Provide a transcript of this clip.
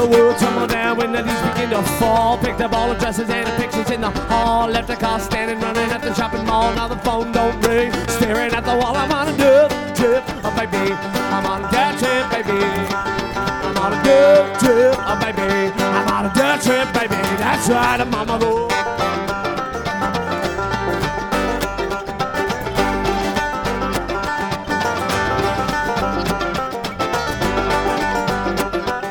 the world tumble down when the leaves begin to fall. Picked up all the dresses and the pictures in the hall. Left the car standing, running at the shopping mall. Now the phone don't ring, staring at the wall. I'm on a dirt trip, oh baby. I'm on a dirt trip, baby. I'm on a dirt trip, oh baby. I'm on a dirt trip, baby. That's right, I'm on my road.